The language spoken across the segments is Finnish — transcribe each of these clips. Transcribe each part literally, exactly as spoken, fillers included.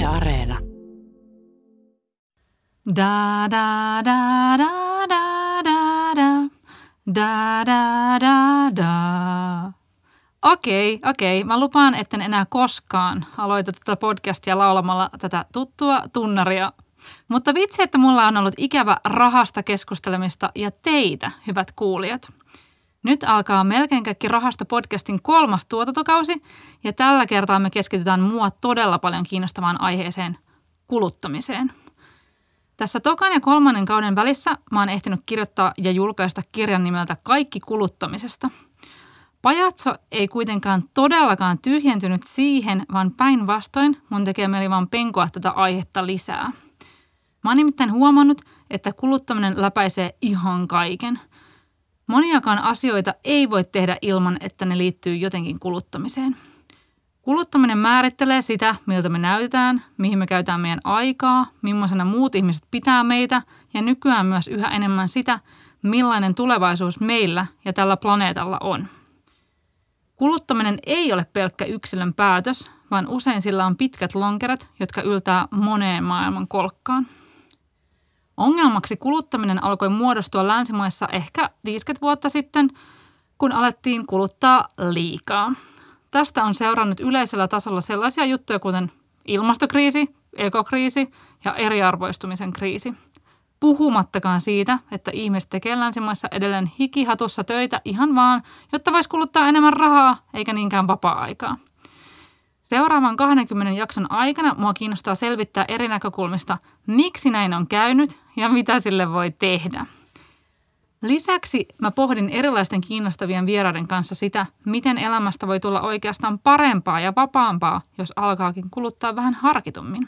Areena. Da da da da da da da da da da da. Okei, okei. Mä lupaan, etten enää koskaan aloita tätä podcastia laulamalla tätä tuttua tunnaria. Mutta vitsi, että mulla on ollut ikävä rahasta keskustelemista ja teitä, hyvät kuulijat. Nyt alkaa melkein kaikki rahasta podcastin kolmas tuotantokausi ja tällä kertaa me keskitytään mua todella paljon kiinnostavaan aiheeseen, kuluttamiseen. Tässä tokan ja kolmannen kauden välissä mä oon ehtinyt kirjoittaa ja julkaista kirjan nimeltä Kaikki kuluttamisesta. Pajatso ei kuitenkaan todellakaan tyhjentynyt siihen, vaan päinvastoin mun tekee mieli vaan penkoa tätä aihetta lisää. Mä oon nimittäin huomannut, että kuluttaminen läpäisee ihan kaiken. Moniakaan asioita ei voi tehdä ilman, että ne liittyy jotenkin kuluttamiseen. Kuluttaminen määrittelee sitä, miltä me näytetään, mihin me käytetään meidän aikaa, millaisena muut ihmiset pitää meitä ja nykyään myös yhä enemmän sitä, millainen tulevaisuus meillä ja tällä planeetalla on. Kuluttaminen ei ole pelkkä yksilön päätös, vaan usein sillä on pitkät lonkerot, jotka yltää moneen maailman kolkkaan. Ongelmaksi kuluttaminen alkoi muodostua länsimaissa ehkä viisikymmentä vuotta sitten, kun alettiin kuluttaa liikaa. Tästä on seurannut yleisellä tasolla sellaisia juttuja kuten ilmastokriisi, ekokriisi ja eriarvoistumisen kriisi. Puhumattakaan siitä, että ihmiset tekee länsimaissa edelleen hikihatussa töitä ihan vaan, jotta voisi kuluttaa enemmän rahaa eikä niinkään vapaa-aikaa. Seuraavan kahdenkymmenen jakson aikana mua kiinnostaa selvittää eri näkökulmista, miksi näin on käynyt ja mitä sille voi tehdä. Lisäksi mä pohdin erilaisten kiinnostavien vieraiden kanssa sitä, miten elämästä voi tulla oikeastaan parempaa ja vapaampaa, jos alkaakin kuluttaa vähän harkitummin.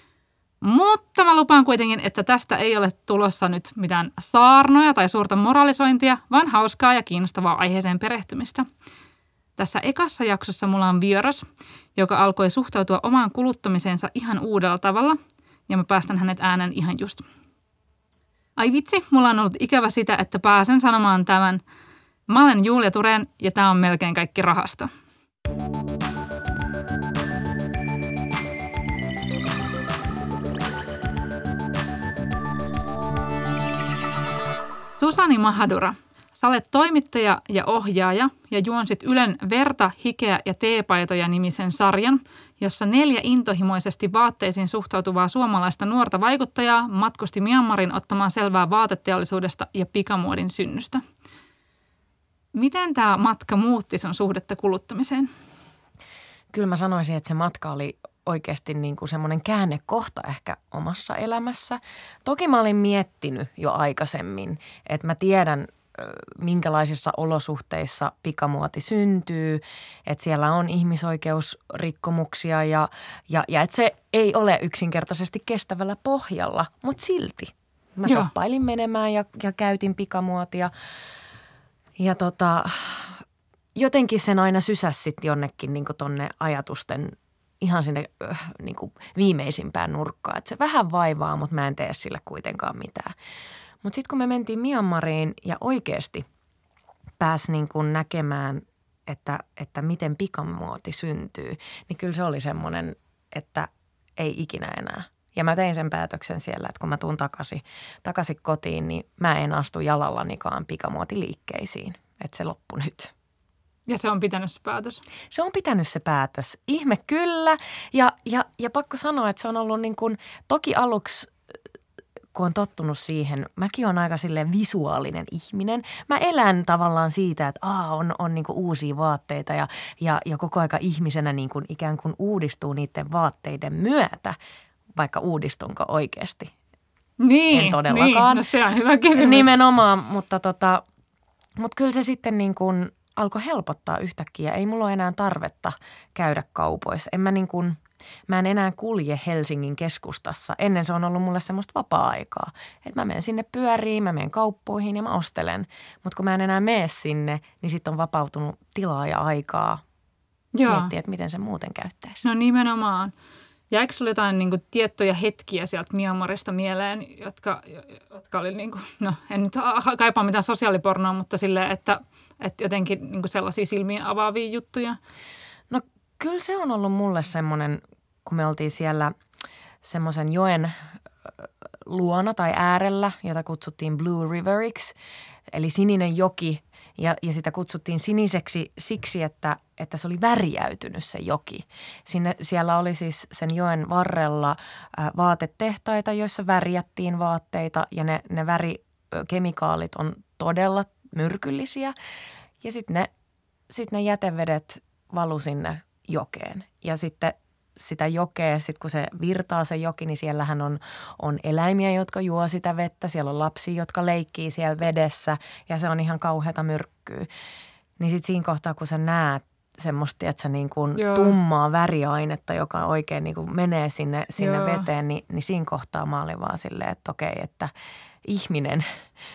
Mutta mä lupaan kuitenkin, että tästä ei ole tulossa nyt mitään saarnoja tai suurta moralisointia, vaan hauskaa ja kiinnostavaa aiheeseen perehtymistä. Tässä ekassa jaksossa mulla on vieras, joka alkoi suhtautua omaan kuluttamiseensa ihan uudella tavalla, ja mä päästän hänet äänen ihan just. Ai vitsi, mulla on ollut ikävä sitä, että pääsen sanomaan tämän. Mä olen Julia Tureen, ja tää on melkein kaikki rahasta. Susani Mahadura, sä olet toimittaja ja ohjaaja ja juonsit Ylen Verta, hikeä ja teepaitoja nimisen sarjan, jossa neljä intohimoisesti vaatteisiin suhtautuvaa suomalaista nuorta vaikuttajaa matkusti Myanmarin ottamaan selvää vaateteollisuudesta ja pikamuodin synnystä. Miten tämä matka muutti sun suhdetta kuluttamiseen? Kyllä mä sanoisin, että se matka oli oikeasti niin kuin semmoinen käännekohta ehkä omassa elämässä. Toki mä olin miettinyt jo aikaisemmin, että mä tiedän, minkälaisissa olosuhteissa pikamuoti syntyy, että siellä on ihmisoikeusrikkomuksia ja, ja, ja että se ei ole yksinkertaisesti kestävällä pohjalla, mutta silti. Mä Joo. shoppailin menemään ja, ja käytin pikamuotia ja tota, jotenkin sen aina sysäsi sitten jonnekin niin kuin tonne ajatusten ihan sinne äh, niin kuin viimeisimpään nurkkaan. Että se vähän vaivaa, mutta mä en tee sille kuitenkaan mitään. Mutta sitten kun me mentiin Myanmariin ja oikeasti pääsi niin kuin näkemään, että, että miten pikamuoti syntyy, niin kyllä se oli semmoinen, että ei ikinä enää. Ja mä tein sen päätöksen siellä, että kun mä tuun takaisin, takaisin kotiin, niin mä en astu jalallanikaan pikamuotiliikkeisiin. Että se loppui nyt. Ja se on pitänyt se päätös? Se on pitänyt se päätös. Ihme kyllä. Ja, ja, ja pakko sanoa, että se on ollut niin kuin, toki aluksi, kun on tottunut siihen, mäkin olen aika silleen visuaalinen ihminen. Mä elän tavallaan siitä, että aa, on, on niin kuin uusia vaatteita ja, ja, ja koko aika ihmisenä niin kuin ikään kuin uudistuu niiden vaatteiden myötä, vaikka uudistunko oikeasti. Niin, en todellakaan. Niin, no se on hyvä kysymys. Nimenomaan, mutta, tota, mutta kyllä se sitten niin kuin alkoi helpottaa yhtäkkiä. Ei mulla ole enää tarvetta käydä kaupoissa. En mä niin kuin, mä en enää kulje Helsingin keskustassa. Ennen se on ollut mulle semmoista vapaa-aikaa. Että mä menen sinne pyöriin, mä menen kauppoihin ja mä ostelen. Mutta kun mä en enää mene sinne, niin sitten on vapautunut tilaa ja aikaa Joo. miettiä, että miten se muuten käyttäisi. No nimenomaan. Jäikö sinulle jotain niin kuin, tiettyjä hetkiä sieltä Myanmarista mieleen, jotka, jotka oli, niin kuin, no en nyt kaipaa mitään sosiaalipornoa, mutta silleen, että, että jotenkin niin kuin sellaisia silmiin avaavia juttuja? No kyllä se on ollut mulle semmoinen, kun me oltiin siellä semmoisen joen luona tai äärellä, jota kutsuttiin Blue Riveriksi, eli sininen joki. Ja, ja sitä kutsuttiin siniseksi siksi, että, että se oli värjäytynyt se joki. Sinne, siellä oli siis sen joen varrella ää, vaatetehtaita, joissa värjättiin vaatteita ja ne, ne värikemikaalit on todella myrkyllisiä. Ja sitten ne, sit ne jätevedet valu sinne jokeen ja sitten sitä jokea, sitten kun se virtaa se joki, niin siellähän on, on eläimiä, jotka juo sitä vettä. Siellä on lapsia, jotka leikkii siellä vedessä ja se on ihan kauheata myrkkyä. Niin sitten siinä kohtaa, kun sä näet semmoista, että sä niin kuin tummaa väriainetta, joka oikein niin kuin menee sinne, sinne veteen, niin, niin siinä kohtaa mä olin vaan silleen, että okei, että ihminen,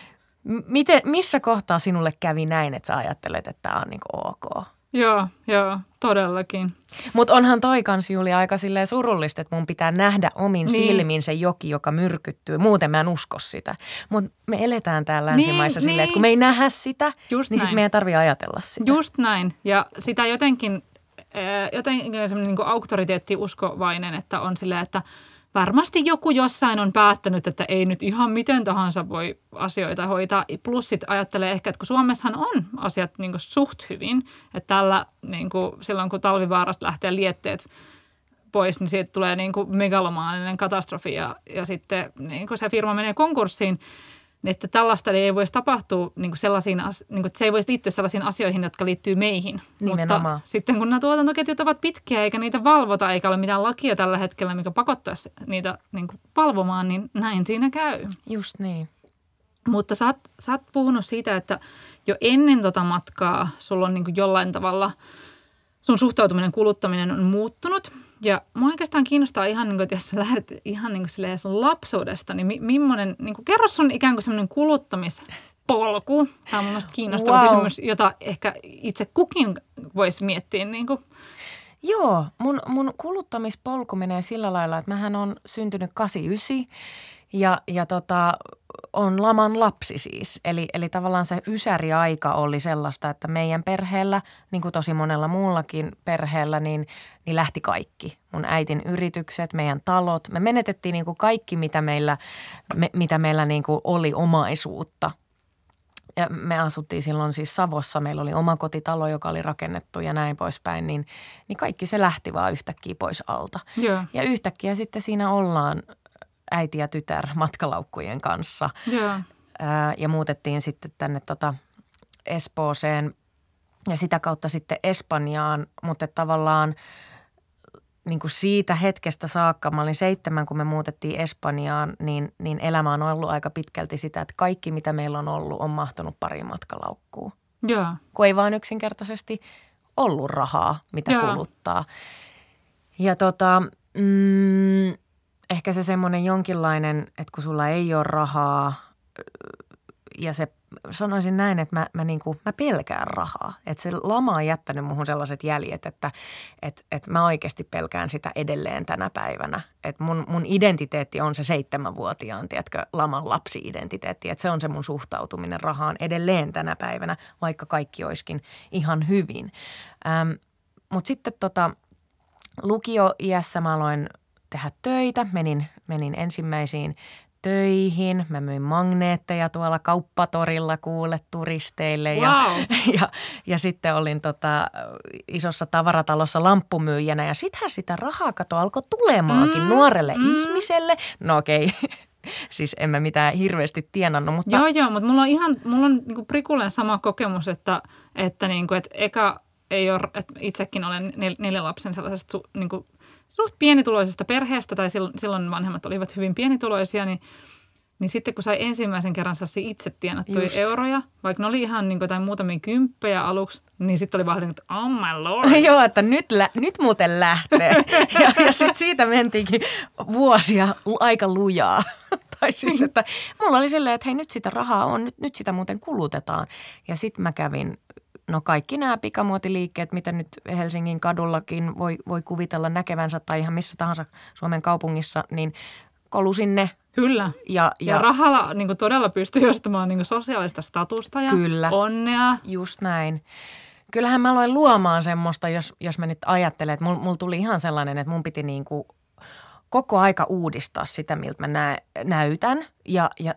miten, missä kohtaa sinulle kävi näin, että sä ajattelet, että tämä on niin kuin ok? Joo, joo, todellakin. Mutta onhan toi kans, Julia, aika silleen surullista, että mun pitää nähdä omin niin. silmin se joki, joka myrkyttyy. Muuten mä en usko sitä. Mutta me eletään täällä länsimaissa niin, silleen, niin. että kun me ei nähdä sitä, Just niin sitten meidän tarvii ajatella sitä. Just näin. Ja sitä jotenkin, jotenkin semmoinen niin kuin auktoriteettiuskovainen, että on silleen, että varmasti joku jossain on päättänyt, että ei nyt ihan miten tahansa voi asioita hoitaa. Plus sit ajattelee ehkä, että kun Suomessahan on asiat niin kuin suht hyvin, että tällä niin kuin silloin kun talvivaarasta lähtee lietteet pois, niin siitä tulee niin kuin megalomaaninen katastrofi ja, ja sitten niin kuin se firma menee konkurssiin. Että tällaista ei voisi tapahtua niin kuin sellaisiin, niin kuin, että se ei voisi liittyä sellaisiin asioihin, jotka liittyy meihin. Nimenomaan. Mutta sitten kun nämä tuotantoketjut ovat pitkiä eikä niitä valvota eikä ole mitään lakia tällä hetkellä, mikä pakottaisi niitä niin kuin valvomaan, niin näin siinä käy. Just niin. Mutta sä oot, sä oot puhunut siitä, että jo ennen tota matkaa sulla on niin kuin jollain tavalla, sun suhtautuminen kuluttaminen on muuttunut. Ja mua oikeastaan kiinnostaa ihan, niin kuin, että jos sä lähdet ihan niin kuin sun lapsuudesta, niin mi- millainen, niin kuin, kerro sun ikään kuin semmoinen kuluttamispolku. Tämä on mun mielestä kiinnostava wow. kysymys, jota ehkä itse kukin voisi miettiä. Niin kuin. Joo, mun, mun kuluttamispolku menee sillä lailla, että mähän on syntynyt kahdeksankymmentäyhdeksän ja, ja tota, on laman lapsi siis. Eli, eli tavallaan se ysäriaika oli sellaista, että meidän perheellä, niin kuin tosi monella muullakin perheellä, niin, niin lähti kaikki. Mun äitin yritykset, meidän talot. Me menetettiin niin kuin kaikki, mitä meillä, me, mitä meillä niin kuin oli omaisuutta. Ja me asuttiin silloin siis Savossa. Meillä oli oma kotitalo, joka oli rakennettu ja näin poispäin. Niin, niin kaikki se lähti vaan yhtäkkiä pois alta. Yeah. Ja yhtäkkiä sitten siinä ollaan äiti ja tytär matkalaukkujen kanssa. Yeah. Ää, ja muutettiin sitten tänne tota Espooseen ja sitä kautta sitten Espanjaan. Mutta tavallaan niin kuin siitä hetkestä saakka, mä olin seitsemän, kun me muutettiin Espanjaan, niin, niin elämä on ollut aika pitkälti sitä, että kaikki mitä meillä on ollut on mahtunut pariin matkalaukkuun. Yeah. Kun ei vaan yksinkertaisesti ollut rahaa, mitä yeah. kuluttaa. Ja tota... Mm, ehkä se semmoinen jonkinlainen, että kun sulla ei ole rahaa ja se, sanoisin näin, että mä, mä, niinku, mä pelkään rahaa. Että se lama on jättänyt muhun sellaiset jäljet, että et, et mä oikeasti pelkään sitä edelleen tänä päivänä. Että mun, mun identiteetti on se seitsemänvuotiaan, tiedätkö, laman lapsi-identiteetti. Että se on se mun suhtautuminen rahaan edelleen tänä päivänä, vaikka kaikki olisikin ihan hyvin. Ähm, Mutta sitten tota, lukio-iässä mä aloin tehdä töitä. Menin, menin ensimmäisiin töihin. Mä myin magneetteja tuolla kauppatorilla kuule turisteille. Wow. Ja, ja, ja sitten olin tota, isossa tavaratalossa lamppumyyjänä. Ja sittenhän sitä rahaa kato alkoi tulemaankin mm, nuorelle mm. ihmiselle. No okei, okay. Siis en mä mitään hirveästi tienannut. Mutta... Joo, joo, mutta mulla on ihan, mulla on niinku prikulleen sama kokemus, että, että, niinku, että eka ei ole, että itsekin olen nel, neljän lapsen sellaisesta niinku, suht pienituloisesta perheestä tai silloin vanhemmat olivat hyvin pienituloisia, niin, niin sitten kun sai ensimmäisen kerran sellaisia itse tienattuja Just. euroja, vaikka ne oli ihan niin kuin jotain muutamia kymppejä aluksi, niin sitten oli vaan, että oh my lord. Joo, että nyt, lä- nyt muuten lähtee. ja ja sitten siitä mentiinkin vuosia aika lujaa. Tai siis, että mulla oli silleen, että hei nyt sitä rahaa on, nyt, nyt sitä muuten kulutetaan. Ja sitten mä kävin... No kaikki nämä pikamuotiliikkeet, mitä nyt Helsingin kadullakin voi, voi kuvitella näkevänsä tai ihan missä tahansa Suomen kaupungissa, niin kolusin ne. Kyllä. Ja, ja, ja rahalla niin kuin todella pystyy ostamaan niin kuin sosiaalista statusta ja kyllä, onnea. Just näin. Kyllähän mä aloin luomaan semmoista, jos, jos mä nyt ajattelen, että mulla mul tuli ihan sellainen, että mun piti niin kuin koko aika uudistaa sitä, miltä mä nä- näytän ja, ja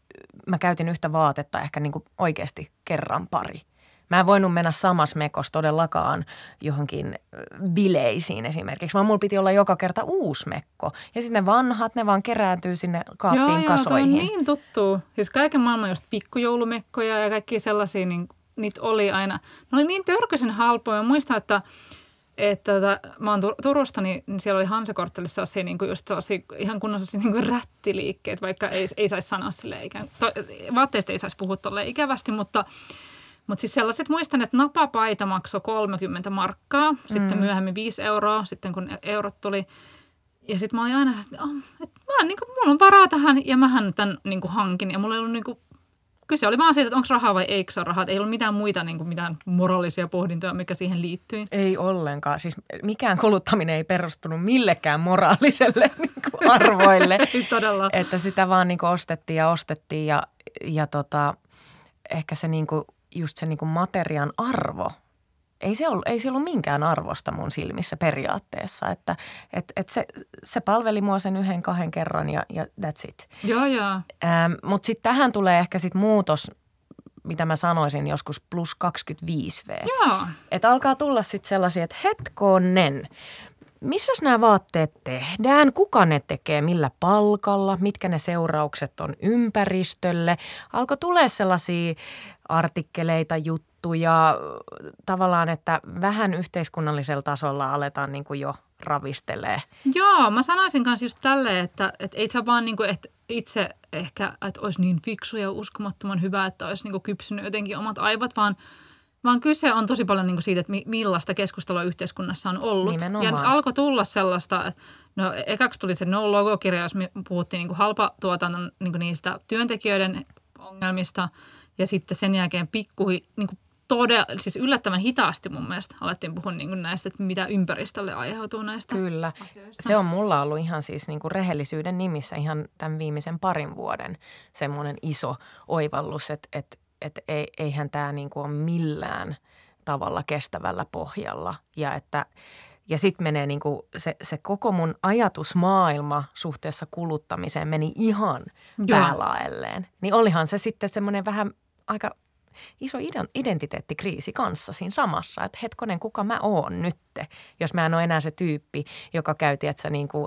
mä käytin yhtä vaatetta ehkä niin kuin oikeasti kerran pari. Mä en voinut mennä samassa mekossa todellakaan johonkin bileisiin esimerkiksi, vaan mulla piti olla joka kerta uusi mekko. Ja sitten ne vanhat, ne vaan kerääntyy sinne kaappiin joo, kasoihin. Joo, niin tuttuu. Siis kaiken maailman just pikkujoulumekkoja ja kaikki sellaisia, niin niitä oli aina. Ne oli niin törkyisen halpoja. Mä muistan, että, että, että mä oon Turusta, niin siellä oli Hansakorttelissa sellaisia, niin kuin just sellaisia ihan kunnossa niin kuin rättiliikkeet, vaikka ei, ei saisi sanoa silleen ikään. Vaatteista ei saisi puhua tolleen ikävästi, mutta Mutta siis sellaiset, muistan, että napapaita maksoi kolmekymmentä markkaa, sitten mm. myöhemmin viisi euroa, sitten kun eurot tuli. Ja sitten mä olin aina, että, oh, että mä, niin kuin, mulla on varaa tähän ja mähän tämän niin kuin hankin. Ja mulla ei ollut, niin kuin, kyse oli vaan siitä, että onko rahaa vai eikö se ole rahaa. Ei ollut mitään muita niin kuin, mitään moraalisia pohdintoja, mikä siihen liittyi. Ei ollenkaan. Siis mikään kuluttaminen ei perustunut millekään moraaliselle niin kuin arvoille. Todella. Että sitä vaan niin kuin ostettiin ja ostettiin ja, ja tota, ehkä se niin kuin just se niin kuin materian arvo, ei se, ollut, ei se ollut minkään arvosta mun silmissä periaatteessa, että et, et se, se palveli mua sen yhden kahden kerran ja, ja that's it. Joo, joo. Ähm, mutta sitten tähän tulee ehkä sitten muutos, mitä mä sanoisin joskus plus kaksikymmentäviisi vuotta. Joo. Että alkaa tulla sitten sellaisia, että hetkonen, missäs nämä vaatteet tehdään, kuka ne tekee, millä palkalla, mitkä ne seuraukset on ympäristölle. Alkoi tulee sellaisia artikkeleita, juttuja, tavallaan, että vähän yhteiskunnallisella tasolla aletaan niin kuin jo ravistelee. Joo, mä sanoisin kanssa just tälleen, että, että ei se vaan niin kuin, että itse ehkä, että olisi niin fiksu ja uskomattoman hyvä, että olisi niin kuin kypsynyt jotenkin omat aivot, vaan Vaan kyse on tosi paljon niin kuin siitä, että millaista keskustelua yhteiskunnassa on ollut. Nimenomaan. Ja alkoi tulla sellaista, että no ekaksi tuli se no-logo-kirja, jos me puhuttiin niin kuin halpatuotannon niin kuin niistä työntekijöiden ongelmista. Ja sitten sen jälkeen pikku, niin kuin todella, siis yllättävän hitaasti mun mielestä alettiin puhua niin kuin näistä, että mitä ympäristölle aiheutuu näistä Kyllä. asioista. Se on mulla ollut ihan siis niin kuin rehellisyyden nimissä ihan tämän viimeisen parin vuoden semmoinen iso oivallus, että, että että eihän tämä niinku ole millään tavalla kestävällä pohjalla. Ja, että, ja sitten menee niinku se, se koko mun ajatusmaailma suhteessa kuluttamiseen meni ihan päälaelleen. Niin olihan se sitten semmoinen vähän aika iso identiteettikriisi kanssa siinä samassa. Että hetkonen, kuka mä oon nytte, jos mä en ole enää se tyyppi, joka käy, tietsä, niinku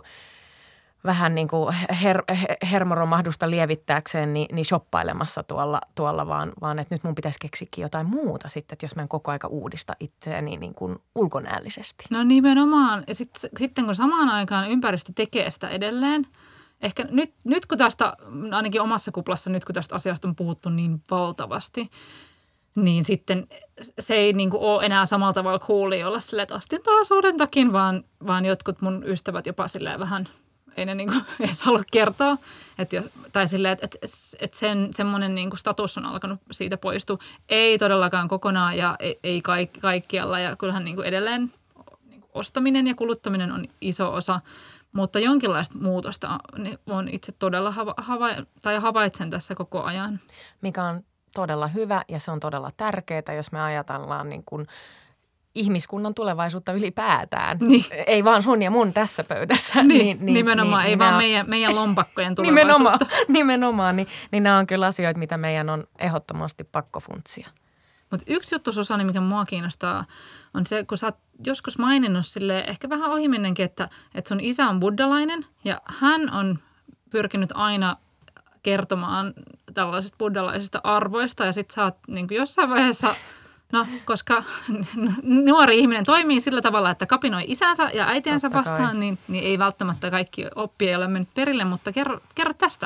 vähän niin kuin her, hermoromahdusta lievittääkseen niin, niin shoppailemassa tuolla, tuolla vaan, vaan että nyt mun pitäisi keksikin jotain muuta sitten, että jos mä en koko aika uudista itseäni niin kuin ulkonäöllisesti. No nimenomaan. Ja sit, sitten kun samaan aikaan ympäristö tekee sitä edelleen, ehkä nyt, nyt kun tästä, ainakin omassa kuplassa, nyt kun tästä asiasta on puhuttu niin valtavasti, niin sitten se ei niin kuin ole enää samalla tavalla coolia olla silleen, että astin taas uuden takin, vaan, vaan jotkut mun ystävät jopa silleen vähän – ei ne niinku edes halua kertoa. Et jo, tai silleen, että et, et sen, semmoinen niinku status on alkanut siitä poistua. Ei todellakaan kokonaan ja ei, ei kaik, kaikkialla. Ja kyllähän niinku edelleen niinku ostaminen ja kuluttaminen on iso osa. Mutta jonkinlaista muutosta on itse todella hava, hava, tai havaitsen tässä koko ajan. Mikä on todella hyvä ja se on todella tärkeää, jos me ajatellaan niin kuin ihmiskunnan tulevaisuutta ylipäätään. Niin. Ei vaan sun ja mun tässä pöydässä. Niin, niin, niin, nimenomaan, niin, ei niin vaan on meidän, meidän lompakkojen tulevaisuutta. Nimenomaan, nimenomaan niin, niin nämä on kyllä asioita, mitä meidän on ehdottomasti pakko funtsia. Mutta yksi juttu, Susani, mikä mua kiinnostaa, on se, kun sä oot joskus maininnut silleen, ehkä vähän ohimenenkin, että, että sun isä on buddhalainen ja hän on pyrkinyt aina kertomaan tällaisista buddhalaisista arvoista ja sit sä oot niin kuin jossain vaiheessa... No, koska nuori ihminen toimii sillä tavalla, että kapinoi isänsä ja äitiänsä Totta vastaan, niin, niin ei välttämättä kaikki oppi ei ole mennyt perille, mutta kerro, kerro tästä.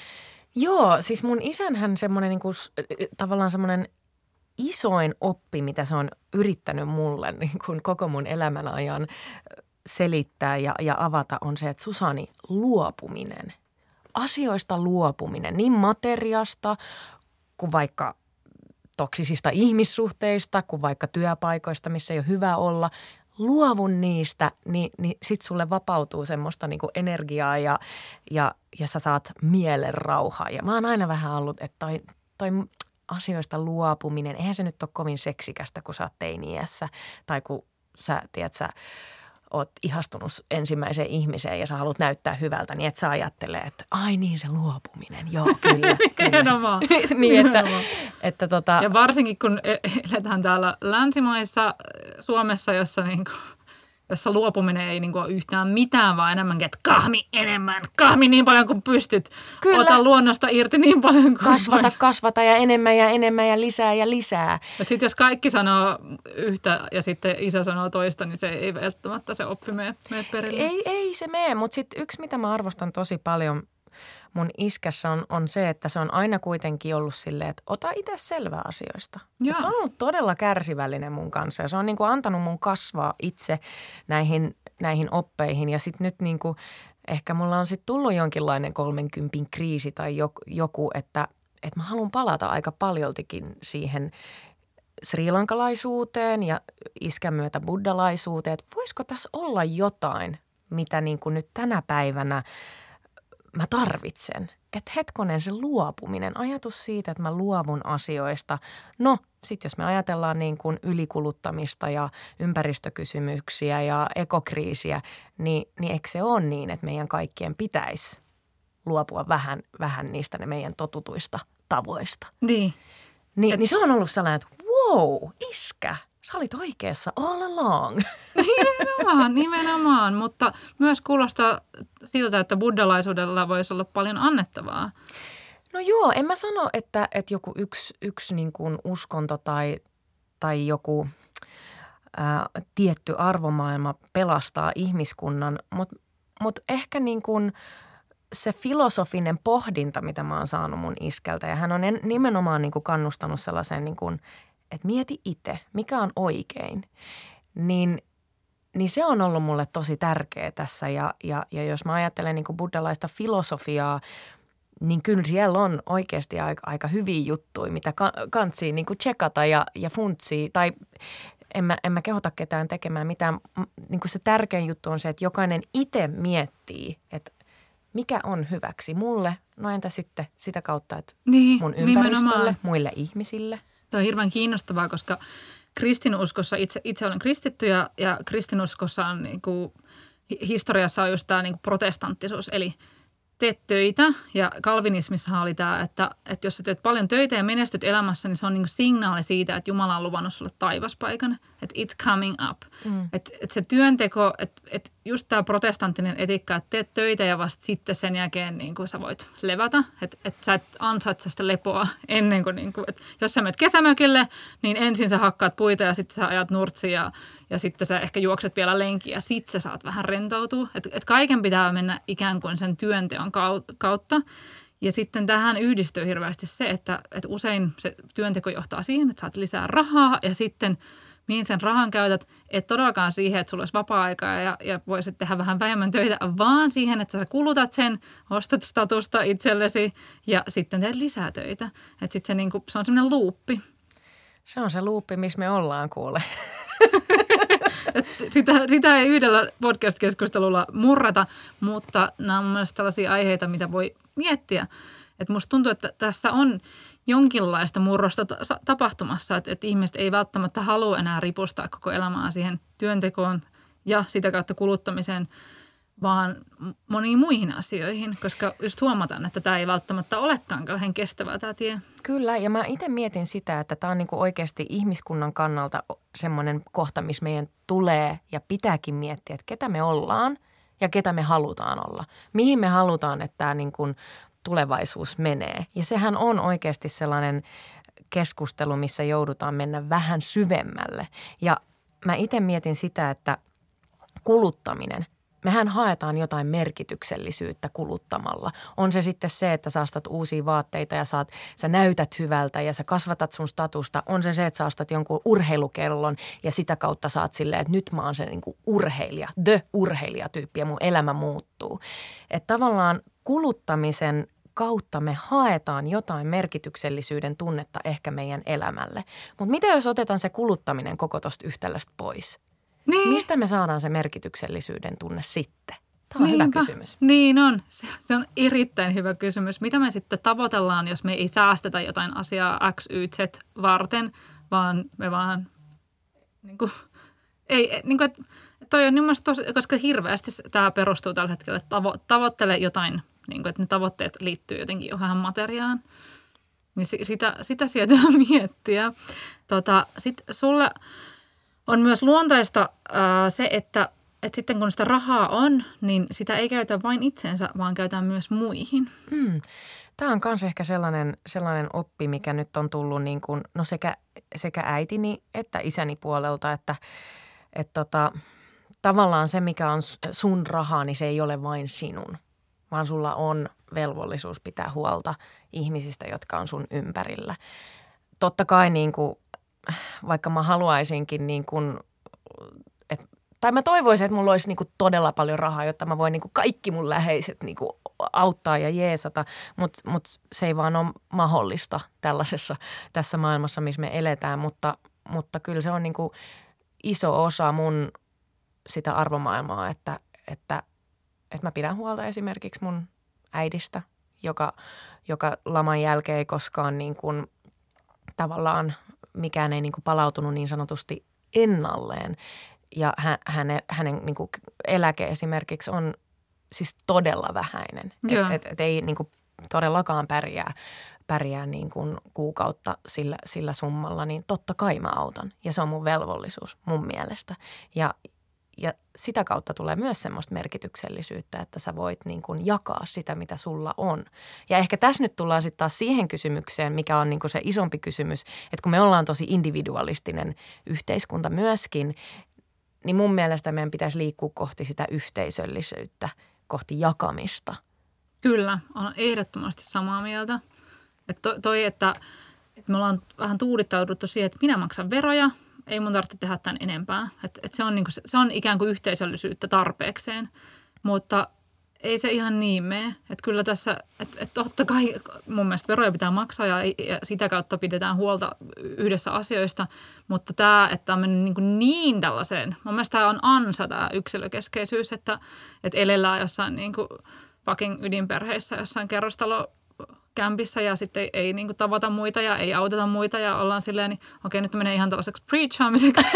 Joo, siis mun isänhän semmoinen niin kuin, tavallaan semmoinen isoin oppi, mitä se on yrittänyt mulle niin kuin koko mun elämän ajan selittää ja, ja avata, on se, että Susani, luopuminen, asioista luopuminen, niin materiasta kuin vaikka toksisista ihmissuhteista, kuin vaikka työpaikoista, missä ei ole hyvä olla. Luovun niistä, niin, niin sit sulle vapautuu semmoista niinku energiaa ja, ja, ja sä saat mielen rauhaa. Ja mä oon aina vähän ollut, että toi, toi asioista luopuminen, eihän se nyt ole kovin seksikästä, kun sä oot teini-iässä tai kun sä, tiedät sä, oot ihastunut ensimmäiseen ihmiseen ja sä haluat näyttää hyvältä, niin et sä ajattelee, että ai niin se luopuminen, joo kyllä. Nimenomaan. niin, että, että tota... Ja varsinkin kun eletään täällä länsimaissa, Suomessa, jossa, niin kuin, jossa luopuminen ei niin kuin ole yhtään mitään, vaan enemmänkin, että kahmi enemmän, kahmi niin paljon kuin pystyt. Kyllä. Ota luonnosta irti niin paljon kuin Kasvata, voi. kasvata ja enemmän ja enemmän ja lisää ja lisää. Sitten jos kaikki sanoo yhtä ja sitten isä sanoo toista, niin se ei välttämättä se oppi mene, mene perille. Ei, ei se mene, mutta sitten yksi, mitä mä arvostan tosi paljon mun iskässä on, on se, että se on aina kuitenkin ollut silleen, että ota itse selvää asioista. Se on ollut todella kärsivällinen mun kanssa ja se on niin kuin antanut mun kasvaa itse näihin, näihin oppeihin. Ja sitten nyt niin kuin, ehkä mulla on sitten tullut jonkinlainen kolmenkympin kriisi tai joku, että, että mä haluan palata aika paljoltikin siihen srilankalaisuuteen ja iskän myötä buddhalaisuuteen. Että voisiko tässä olla jotain, mitä niin kuin nyt tänä päivänä mä tarvitsen. Että hetkonen se luopuminen, ajatus siitä, että mä luovun asioista. No, sitten jos me ajatellaan niin kuin ylikuluttamista ja ympäristökysymyksiä ja ekokriisiä, niin, niin eikö se ole niin, että meidän kaikkien pitäisi luopua vähän, vähän niistä ne meidän totutuista tavoista. Niin. Niin, niin se on ollut sellainen, että wow, iskä, sä olit oikeassa all along. Nimenomaan, nimenomaan, mutta myös kuulostaa siltä, että buddhalaisuudella voisi olla paljon annettavaa. No joo, en mä sano, että, että joku yksi, yksi niin kuin uskonto tai, tai joku ää, tietty arvomaailma pelastaa ihmiskunnan, mutta mut ehkä niin kuin se filosofinen pohdinta, mitä mä oon saanut mun iskältä, ja hän on en, nimenomaan niin kuin kannustanut sellaiseen, niin kuin, että mieti itse, mikä on oikein, niin, niin se on ollut mulle tosi tärkeä tässä. Ja, ja, ja jos mä ajattelen niin kuin buddhalaista filosofiaa, niin kyllä siellä on oikeasti aika, aika hyviä juttuja, mitä kantsii niin kuin tsekata ja, ja funtsia. Tai en mä, en mä kehota ketään tekemään mitään. Niin kuin se tärkein juttu on se, että jokainen itse miettii, että mikä on hyväksi mulle. No entä sitten sitä kautta, että niin, mun ympäristölle, nimenomaan. Muille ihmisille. Tämä on hirveän kiinnostavaa, koska kristinuskossa, itse, itse olen kristitty ja, ja kristinuskossa on niin kuin, historiassa on just tämä niin kuin protestanttisuus, eli teet töitä ja kalvinismissahan oli tämä, että, että jos sä teet paljon töitä ja menestyt elämässä, niin se on niin kuin signaali siitä, että Jumala on luvannut sulle taivaspaikan, että it's coming up. Mm. Että, että se työnteko, että, että just tämä protestanttinen etiikka, että teet töitä ja vasta sitten sen jälkeen niin kuin sä voit levätä, että, että sä et ansaitse sitä lepoa ennen kuin, niin kuin että jos sä menet kesämökille, niin ensin sä hakkaat puita ja sitten sä ajat nurtsia ja, ja sitten sä ehkä juokset vielä lenkiä ja sitten sä saat vähän rentoutua. Että, että kaiken pitää mennä ikään kuin sen työnteon kautta. Ja sitten tähän yhdistyy hirveästi se, että, että usein se työnteko johtaa siihen, että saat lisää rahaa ja sitten mihin sen rahan käytät, et todellakaan siihen, että sulla olisi vapaa-aikaa ja, ja voisit tehdä vähän vähemmän töitä, vaan siihen, että sä kulutat sen, ostat statusta itsellesi ja sitten teet lisää töitä. Että sitten se, niinku, se on semmoinen luuppi. Se on se luuppi, missä me ollaan, kuule. sitä, sitä ei yhdellä podcast-keskustelulla murrata, mutta nämä on mun mielestä tällaisia aiheita, mitä voi miettiä. Että musta tuntuu, että tässä on jonkinlaista murrosta tapahtumassa, että, että ihmiset ei välttämättä halua enää ripustaa koko elämää siihen työntekoon ja sitä kautta kuluttamiseen, vaan moniin muihin asioihin, koska just huomataan, että tämä ei välttämättä olekaan kauhean kestävää tämä tie. Kyllä, ja mä itse mietin sitä, että tämä on niinku oikeasti ihmiskunnan kannalta semmoinen kohta, missä meidän tulee ja pitääkin miettiä, että ketä me ollaan ja ketä me halutaan olla. Mihin me halutaan, että tämä niinku tulevaisuus menee. Ja sehän on oikeasti sellainen keskustelu, missä joudutaan mennä vähän syvemmälle. Ja mä itse mietin sitä, että kuluttaminen, mehän haetaan jotain merkityksellisyyttä kuluttamalla. On se sitten se, että sä ostat uusia vaatteita ja saat, sä näytät hyvältä ja sä kasvatat sun statusta. On se se, että sä ostat jonkun urheilukellon ja sitä kautta saat silleen, että nyt mä oon se niin kuin urheilija, the urheilijatyyppi ja mun elämä muuttuu. Että tavallaan kuluttamisen kautta me haetaan jotain merkityksellisyyden tunnetta ehkä meidän elämälle. Mutta mitä jos otetaan se kuluttaminen koko tosta yhtälöstä pois? Niin. Mistä me saadaan se merkityksellisyyden tunne sitten? Tämä on Niinpä. hyvä kysymys. Niin on. Se, se on erittäin hyvä kysymys. Mitä me sitten tavoitellaan, jos me ei säästetä jotain asiaa X, Y, Z varten, vaan me vaan niin kuin, ei, niin kuin, että Toi on nimenomaan tosi, koska hirveästi tämä perustuu tällä hetkellä, että tavo- tavoittele jotain, niin kuin, että ne tavoitteet liittyy jotenkin vähän materiaan. Niin sitä, sitä sieltä miettiä. Tota, sitten sulle on myös luontaista ää, se, että, että sitten kun sitä rahaa on, niin sitä ei käytä vain itseensä, vaan käytetään myös muihin. Mm. Tämä on myös ehkä sellainen, sellainen oppi, mikä nyt on tullut niin kuin, no sekä, sekä äitini että isäni puolelta, että et tota, tavallaan se, mikä on sun rahaa, niin se ei ole vain sinun, vaan sulla on velvollisuus pitää huolta ihmisistä, jotka on sun ympärillä. Totta kai niin kuin, vaikka mä haluaisinkin niin kuin, et, tai mä toivoisin, että mulla olisi niin kuin todella paljon rahaa, jotta mä voin niin kuin kaikki mun läheiset niin kuin auttaa ja jeesata, mutta mut se ei vaan ole mahdollista tällaisessa tässä maailmassa, missä me eletään, mutta, mutta kyllä se on niin kuin iso osa mun sitä arvomaailmaa, että, että, että mä pidän huolta esimerkiksi mun äidistä, joka, joka laman jälkeen ei koskaan niin kuin, tavallaan mikään ei niin kuin palautunut niin sanotusti ennalleen. Ja hä, hänen, hänen niin kuin eläke esimerkiksi on siis todella vähäinen. Että et, et ei niin kuin todellakaan pärjää, pärjää niin kuin kuukautta sillä, sillä summalla, niin totta kai mä autan. Ja se on mun velvollisuus mun mielestä. Ja, ja sitä kautta tulee myös semmoista merkityksellisyyttä, että sä voit niin kuin jakaa sitä, mitä sulla on. Ja ehkä tässä nyt tullaan sitten taas siihen kysymykseen, mikä on niin kuin se isompi kysymys, että kun me ollaan tosi individualistinen yhteiskunta myöskin, niin mun mielestä meidän pitäisi liikkua kohti sitä yhteisöllisyyttä, kohti jakamista. Kyllä, olen ehdottomasti samaa mieltä. Että toi, toi että, että me ollaan vähän tuudittauduttu siihen, että minä maksan veroja, ei mun tarvitse tehdä tämän enempää. Että, että se, on niin kuin, se on ikään kuin yhteisöllisyyttä tarpeekseen, mutta ei se ihan niin mene. Että kyllä tässä, että, että totta kai mun mielestä veroja pitää maksaa ja, ja sitä kautta pidetään huolta yhdessä asioista, mutta tämä, että on mennyt niin, niin tällaiseen, mun mielestä tämä on ansa tämä yksilökeskeisyys, että, että elellään jossain niin kuin fucking ydinperheissä, jossain kerrostalokämpissä ja sitten ei, ei niin kuin tavata muita ja ei auteta muita ja ollaan silleen, niin okei, nyt menee ihan tällaiseksi preachaamiseksi.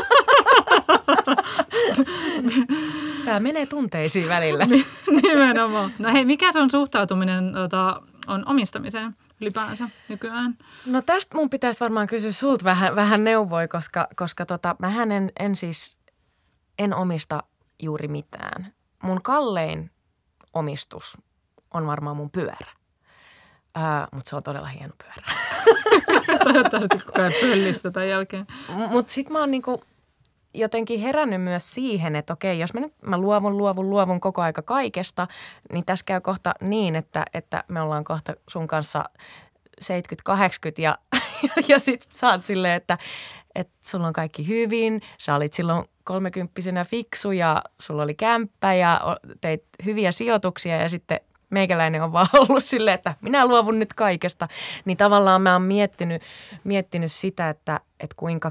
Tämä menee tunteisiin välillä. Nimenomaan. No hei, mikä sun suhtautuminen tota, on omistamiseen ylipäänsä nykyään? No tästä mun pitäisi varmaan kysyä sulta vähän, vähän neuvoja, koska, koska tota, mähän en, en siis, en omista juuri mitään. Mun kallein omistus on varmaan mun pyörä, uh, mutta se on todella hieno pyörä. Toivottavasti koko ajan pöllistä tämän jälkeen. Mutta sitten mä oon niinku jotenkin herännyt myös siihen, että okei, jos mä nyt mä luovun, luovun, luovun koko aika kaikesta, niin tässä käy kohta niin, että, että me ollaan kohta sun kanssa seitsemänkymmentä kahdeksankymmentä ja, ja sit sä oot silleen, että, että sulla on kaikki hyvin, sä olit silloin kolmekymppisenä fiksu ja sulla oli kämppä ja teit hyviä sijoituksia ja sitten meikäläinen on vaan ollut silleen, että minä luovun nyt kaikesta. Niin tavallaan mä oon miettinyt, miettinyt sitä, että, että kuinka,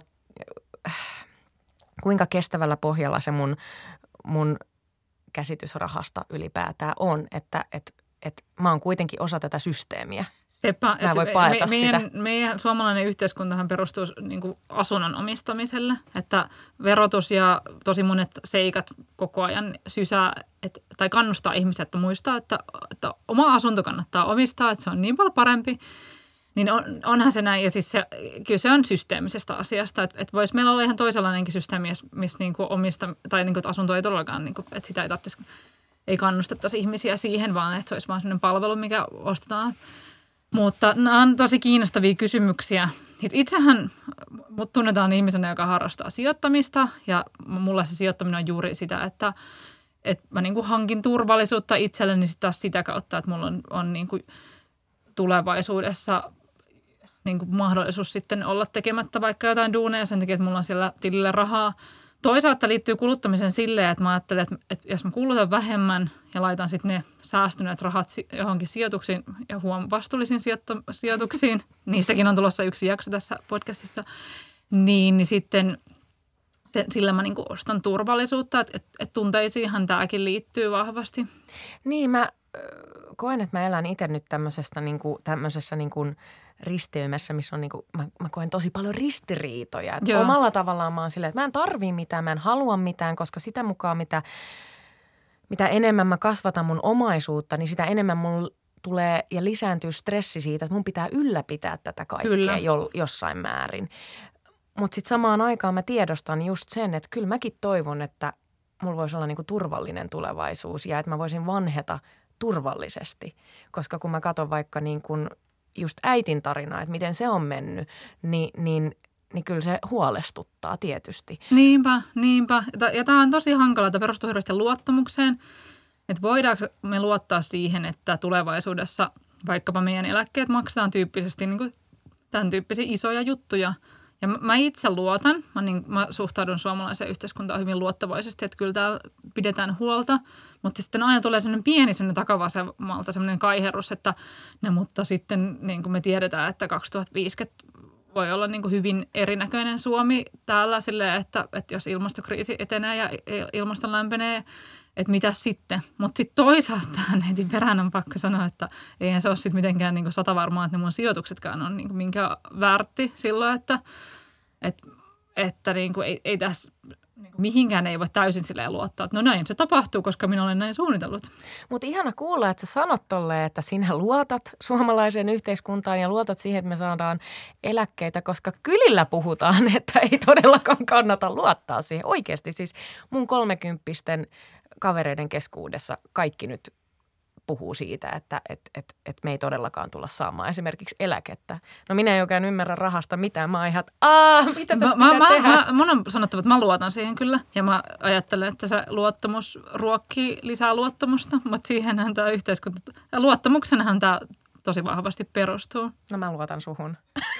kuinka kestävällä pohjalla se mun, mun käsitys rahasta ylipäätään on, että, että, että mä oon kuitenkin osa tätä systeemiä. Sepä, mä en voi paeta me, sitä. Meidän, meidän suomalainen yhteiskuntahan perustuu niin kuin asunnon omistamiselle, että verotus ja tosi monet seikat koko ajan sysää et, tai kannustaa ihmisiä, että muistaa, että, että oma asunto kannattaa omistaa, että se on niin paljon parempi. Niin on, onhan se näin, ja siis se, kyllä se on systeemisestä asiasta, että, että voisi meillä olla ihan toisenlainenkin systeemi, missä niin kuin omista, tai niin kuin, että asunto ei todellakaan, niin kuin, että sitä ei tarvitsisi, ei kannustettaisi ihmisiä siihen, vaan että se olisi vaan sellainen palvelu, mikä ostetaan. Mutta nämä on tosi kiinnostavia kysymyksiä. Itsehän mut tunnetaan ihmisenä, joka harrastaa sijoittamista, ja mulla se sijoittaminen on juuri sitä, että, että mä niin kuin hankin turvallisuutta itselleni niin taas sitä kautta, että mulla on, on niin kuin tulevaisuudessa niin kuin mahdollisuus sitten olla tekemättä vaikka jotain duuneja sen takia, että mulla on siellä tilillä rahaa. Toisaalta liittyy kuluttamiseen silleen, että mä ajattelen, että, että jos mä kulutan vähemmän ja laitan sitten ne säästyneet rahat johonkin sijoituksiin ja huom vastuullisiin sijoituksiin, niistäkin on tulossa yksi jakso tässä podcastissa, niin, niin sitten se, sillä mä niin kuin ostan turvallisuutta, että, että, että tunteisiinhan tämäkin liittyy vahvasti. Niin, mä koen, että mä elän itse nyt tämmöisestä, niin kuin, tämmöisessä niin kuin risteymässä, missä on niin kuin, mä, mä koen tosi paljon ristiriitoja. Että omalla tavallaan mä oon silleen, että mä en tarvii mitään, mä en halua mitään, koska sitä mukaan, mitä, mitä enemmän mä kasvatan mun omaisuutta, niin sitä enemmän mun tulee ja lisääntyy stressi siitä, että mun pitää ylläpitää tätä kaikkea jo, jossain määrin. Mutta sitten samaan aikaan mä tiedostan just sen, että kyllä mäkin toivon, että mulla voisi olla niinku turvallinen tulevaisuus ja että mä voisin vanheta turvallisesti. Koska kun mä katson vaikka niin kun just äitin tarinaa, että miten se on mennyt, niin, niin, niin kyllä se huolestuttaa tietysti. Niinpä, niinpä. Ja tämä on tosi hankala, että perustuu hirveästi luottamukseen. Että voidaanko me luottaa siihen, että tulevaisuudessa vaikkapa meidän eläkkeet maksetaan tyyppisesti niin kuin tämän tyyppisiä isoja juttuja. Ja mä itse luotan, mä, niin, mä suhtaudun suomalaiseen yhteiskuntaan hyvin luottavaisesti, että kyllä täällä pidetään huolta. Mutta sitten aina tulee sellainen pieni sellainen takavasemmalta sellainen kaiherrus, että ne, mutta sitten niin kuin me tiedetään, että kaksituhattaviisikymmentä voi olla niin kuin hyvin erinäköinen Suomi täällä silleen, että, että jos ilmastokriisi etenee ja ilmasto lämpenee, että mitä sitten. Mutta sitten toisaalta tähän heti perään on pakko sanoa, että eihän se ole sitten mitenkään niinku sata varmaa, että ne mun sijoituksetkaan on niinku minkä väärti silloin, että, et, että niinku ei, ei tässä niinku mihinkään ei voi täysin silleen luottaa. No näin se tapahtuu, koska minä olen näin suunnitellut. Mutta ihana kuulla, että sä sanot tolleen, että sinä luotat suomalaiseen yhteiskuntaan ja luotat siihen, että me saadaan eläkkeitä, koska kylillä puhutaan, että ei todellakaan kannata luottaa siihen. Oikeasti siis mun kolmekymppisten kavereiden keskuudessa kaikki nyt puhuu siitä, että et, et, et me ei todellakaan tulla saamaan esimerkiksi eläkettä. No minä en oikein ymmärrä rahasta mitään. Mä oon ihan, että aah, mitä tässä mä, pitää mä, tehdä? Mä, mun on sanottava, että mä luotan siihen kyllä. Ja mä ajattelen, että se luottamus ruokkii lisää luottamusta. Mutta siihenhän tämä yhteiskunta, luottamuksenhan tämä tosi vahvasti perustuu. No mä luotan suhun.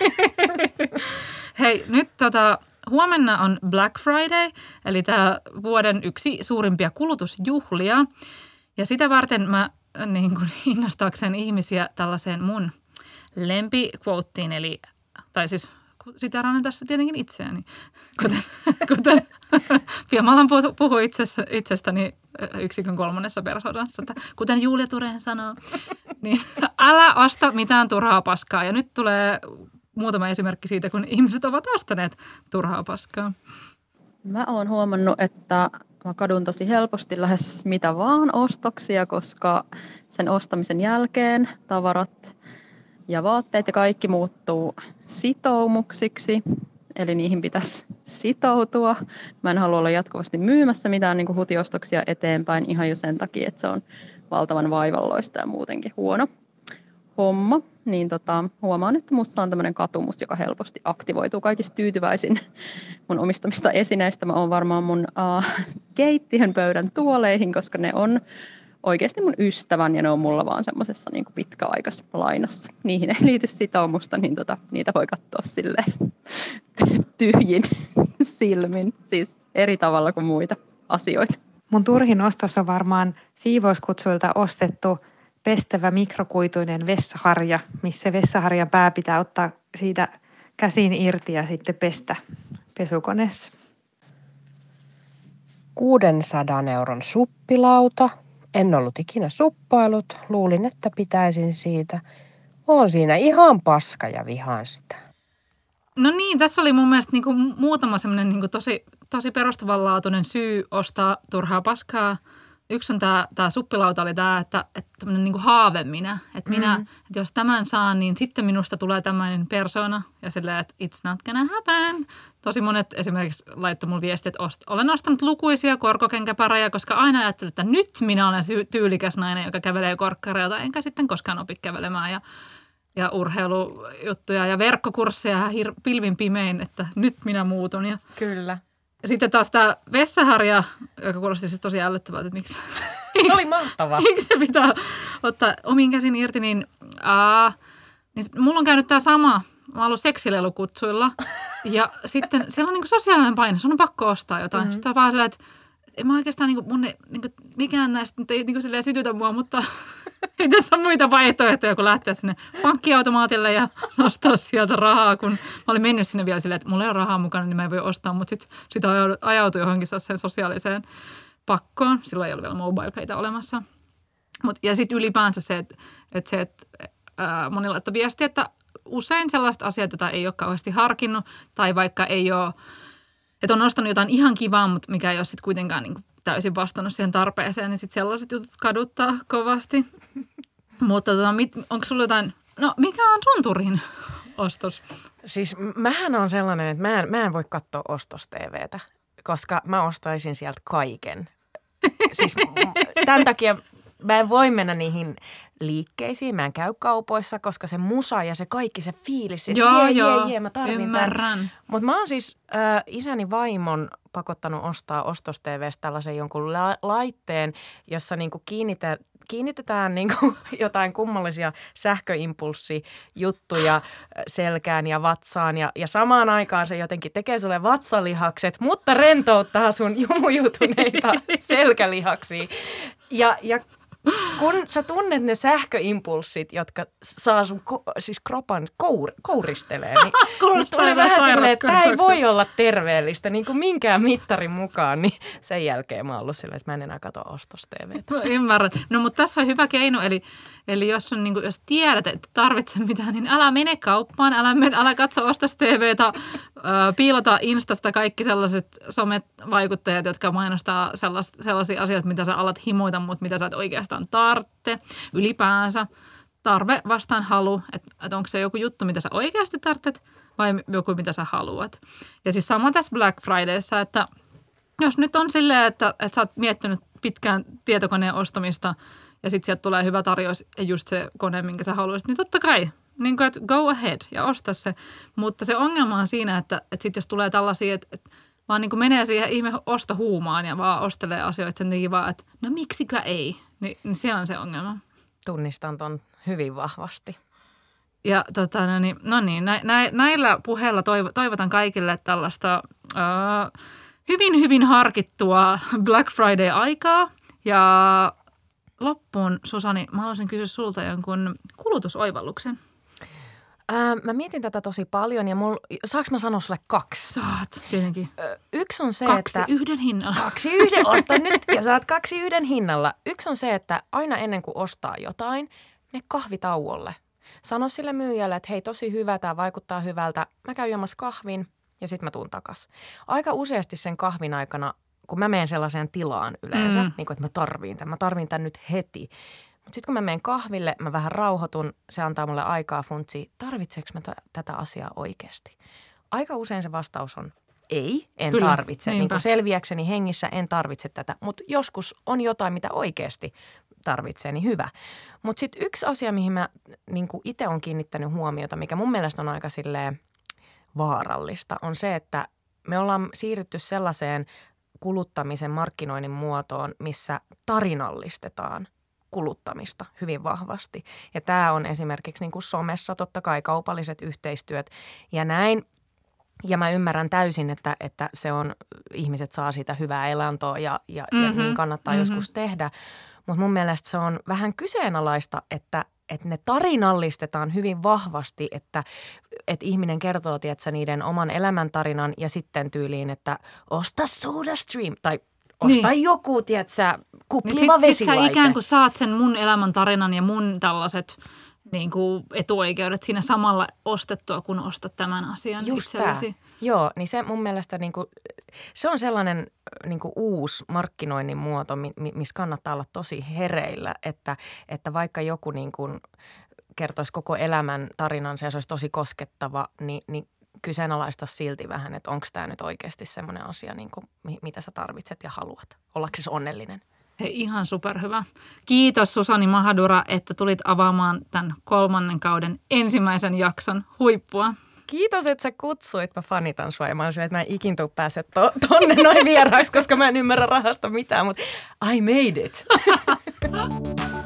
Hei, nyt tota... Huomenna on Black Friday, eli tämä vuoden yksi suurimpia kulutusjuhlia. Ja sitä varten mä niin kuin innostaakseni ihmisiä tällaiseen mun lempiquoteen, eli, tai siis siteeraan tässä tietenkin itseäni, kuten, kuten Fiamalan puhuu itsestä, itsestäni yksikön kolmannessa persoonassa, että kuten Julia Tureen sanoo, niin älä osta mitään turhaa paskaa. Ja nyt tulee muutama esimerkki siitä, kun ihmiset ovat ostaneet turhaa paskaa. Mä oon huomannut, että mä kadun tosi helposti lähes mitä vaan ostoksia, koska sen ostamisen jälkeen tavarat ja vaatteet ja kaikki muuttuu sitoumuksiksi. Eli niihin pitäisi sitoutua. Mä en halua olla jatkuvasti myymässä mitään niin kuin hutiostoksia eteenpäin ihan jo sen takia, että se on valtavan vaivalloista ja muutenkin huono homma. Niin tota, huomaan, että musta on tämmöinen katumus, joka helposti aktivoituu kaikista tyytyväisin mun omistamista esineistä. Mä oon varmaan mun uh, keittiön pöydän tuoleihin, koska ne on oikeasti mun ystävän ja ne on mulla vaan semmoisessa niin kuin pitkäaikaisessa lainassa. Niihin ei liity sitoumusta, niin tota, niitä voi katsoa silleen tyhjin silmin, siis eri tavalla kuin muita asioita. Mun turhin ostos on varmaan siivouskutsuilta ostettu pestävä mikrokuituinen vessaharja, missä vessaharjan pää pitää ottaa siitä käsin irti ja sitten pestä pesukoneessa. kuudensadan euron suppilauta. En ollut ikinä suppailut. Luulin, että pitäisin siitä. Oon siinä ihan paska ja vihaan sitä. No niin, tässä oli mun mielestä niinku muutama semmoinen niinku tosi, tosi perustavanlaatuinen syy ostaa turhaa paskaa. Yksi on tämä, tämä suppilauta oli tämä, että, että tämmöinen niin kuin haave minä. Että minä, mm-hmm. että jos tämän saan, niin sitten minusta tulee tämmöinen persona. Ja silleen, että it's not gonna happen. Tosi monet esimerkiksi laittoi mulle viestiä, että ost, olen ostanut lukuisia korkokenkäpareja, koska aina ajattelin, että nyt minä olen tyylikäs nainen, joka kävelee korkkareilta. Enkä sitten koskaan opi kävelemään ja, ja urheilujuttuja ja verkkokursseja hir- pilvin pimein, että nyt minä muutun. Ja Kyllä. Ja sitten taas tämä vessaharja, joka kuulosti siis tosi ällöttävältä, että miksi se oli mahtavaa. Miksi se pitää ottaa omiin käsin irti, niin, aa, niin mulla on käynyt tämä sama. Mä oon ollut seksilelukutsuilla ja sitten siellä on niinku sosiaalinen paine, sun on pakko ostaa jotain. Mm-hmm. Sitten on vaan silleen, että en mä oikeastaan niinku, mun ei, niinku, mikään näistä nyt ei niinku silleen sytytä mua, mutta ei tässä ole muita vaihtoehtoja, kun lähteä sinne pankkiautomaatille ja nostaa sieltä rahaa, kun mä olin mennyt sinne vielä silleen, että mulla ei ole rahaa mukana, niin mä en voi ostaa, mutta sitten sit ajautui johonkin sen sosiaaliseen pakkoon. Silloin ei ollut vielä mobile paytä olemassa. Mut, ja sitten ylipäänsä se, että et se, että ää, moni laittaa viestiä, että usein sellaiset asiat, joita ei ole kauheasti harkinnut tai vaikka ei ole, että on ostanut jotain ihan kivaa, mutta mikä ei ole sitten kuitenkaan niin kuin täysin vastannut siihen tarpeeseen, niin sitten sellaiset jutut kaduttaa kovasti. Mutta tota, onko sulla jotain, no mikä on sun turhin ostos? Siis mähän on sellainen, että mä en, mä en voi katsoa ostos-tvtä, koska mä ostaisin sieltä kaiken. Siis tämän takia mä en voi mennä niihin liikkeisiin, mä en käy kaupoissa, koska se musa ja se kaikki, se fiilis, että joo, jee, joo, jee, jee, mä tarvin ymmärrän. Mutta mä oon siis äh, isäni vaimon pakottanut ostaa ostos-tvstä tällaisen jonkun la- laitteen, jossa niinku kiinnitetään, kiinnitetään niinku jotain kummallisia sähköimpulssijuttuja selkään ja vatsaan ja, ja samaan aikaan se jotenkin tekee sulle vatsalihakset, mutta rentouttaa sun jumujutuneita selkälihaksia. Ja, ja kun sä tunnet ne sähköimpulssit, jotka saa sun ko- siis kropan kour- kouristelee, niin, niin tuli vähän silleen, että tämä ei voi olla terveellistä niin kuin minkään mittarin mukaan. Niin sen jälkeen mä oon ollut silleen, että mä en enää katso ostos-tvtä. Mä ymmärrän. No mutta tässä on hyvä keino, eli, eli jos, on, niin kuin, jos tiedät, että tarvitset mitään, niin älä mene kauppaan, älä, mene, älä katso ostos-tvtä, piilota Instasta kaikki sellaiset somevaikuttajat, jotka mainostaa sellais, sellaisia asioita, mitä sä alat himoita, mutta mitä sä et oikeastaan tarvitse ylipäänsä. Tarve vastaan halu, että, että onko se joku juttu, mitä sä oikeasti tarvitset vai joku, mitä sä haluat. Ja siis sama tässä Black Fridayssa, että jos nyt on silleen, että, että sä oot miettinyt pitkään tietokoneen ostamista ja sitten sieltä tulee hyvä tarjous ja just se kone, minkä sä haluaisit, niin totta kai, niin kuin, että go ahead ja osta se. Mutta se ongelma on siinä, että, että sitten jos tulee tällaisia, että, että vaan niin kuin menee siihen ihme ostohuumaan ja vaan ostelee asioita sen niin vaan, että no miksikö ei, niin, niin se on se ongelma. Tunnistan ton hyvin vahvasti. Ja tota, no niin, no niin nä, nä, näillä puheilla toiv, toivotan kaikille tällaista uh, hyvin, hyvin harkittua Black Friday-aikaa. Ja loppuun, Susani, mä haluaisin kysyä sulta jonkun kulutusoivalluksen. Ää, mä mietin tätä tosi paljon ja mul, saanko mä sanoa sulle kaksi? Saat, tietenkin. Ö, yksi on se, kaksi että... yhden hinnalla. Kaksi yhden, osta nyt ja saat kaksi yhden hinnalla. Yksi on se, että aina ennen kuin ostaa jotain, mene kahvitauolle. Sano sille myyjälle, että hei tosi hyvä, tämä vaikuttaa hyvältä. Mä käyn juomassa kahvin ja sitten mä tuun takas. Aika useasti sen kahvin aikana, kun mä menen sellaiseen tilaan yleensä, mm. niin kuin, että mä tarviin tämän, mä tarviin tämän nyt heti. Mutta sitten kun mä menen kahville, mä vähän rauhoitun, se antaa mulle aikaa funtsia, tarvitseeko mä t- tätä asiaa oikeasti? Aika usein se vastaus on ei, en Kyllä, tarvitse. Niin kuin selviäkseni hengissä en tarvitse tätä, mutta joskus on jotain, mitä oikeasti tarvitsee, niin hyvä. Mutta sitten yksi asia, mihin mä niin itse olen kiinnittänyt huomiota, mikä mun mielestä on aika silleen vaarallista, on se, että me ollaan siirrytty sellaiseen kuluttamisen markkinoinnin muotoon, missä tarinallistetaan kuluttamista hyvin vahvasti. Ja tämä on esimerkiksi niin kuin somessa totta kai kaupalliset yhteistyöt ja näin. Ja mä ymmärrän täysin, että, että se on, ihmiset saa siitä hyvää elantoa ja, ja, mm-hmm. ja niin kannattaa mm-hmm. joskus tehdä. Mutta mun mielestä se on vähän kyseenalaista, että, että ne tarinallistetaan hyvin vahvasti, että, että ihminen kertoo, tiedätkö, niiden oman elämäntarinan ja sitten tyyliin, että osta SodaStream tai osta niin. joku, tiedätkö, kupliva niin sit, vesilaite. Sit sä ikään kuin saat sen mun elämäntarinan ja mun tällaiset niin kuin etuoikeudet siinä samalla ostettua, kun ostat tämän asian Just itsellesi. Tää. Joo, niin se mun mielestä niin kuin, se on sellainen niin kuin uusi markkinoinnin muoto, missä kannattaa olla tosi hereillä, että, että vaikka joku niin kuin kertoisi koko elämän tarinansa ja se olisi tosi koskettava, niin, niin kyseenalaista silti vähän, että onko tämä nyt oikeasti semmoinen asia, niin kuin, mitä sä tarvitset ja haluat. Ollaksesi onnellinen? Hei, ihan superhyvä. Kiitos Susani Mahadura, että tulit avaamaan tämän kolmannen kauden ensimmäisen jakson huippua. Kiitos, että sä kutsuit. Mä fanitan sua ja mä olisin, että mä en ikin tuu pääse to- tonne noin vieraiksi, koska mä en ymmärrä rahasta mitään, mutta I made it.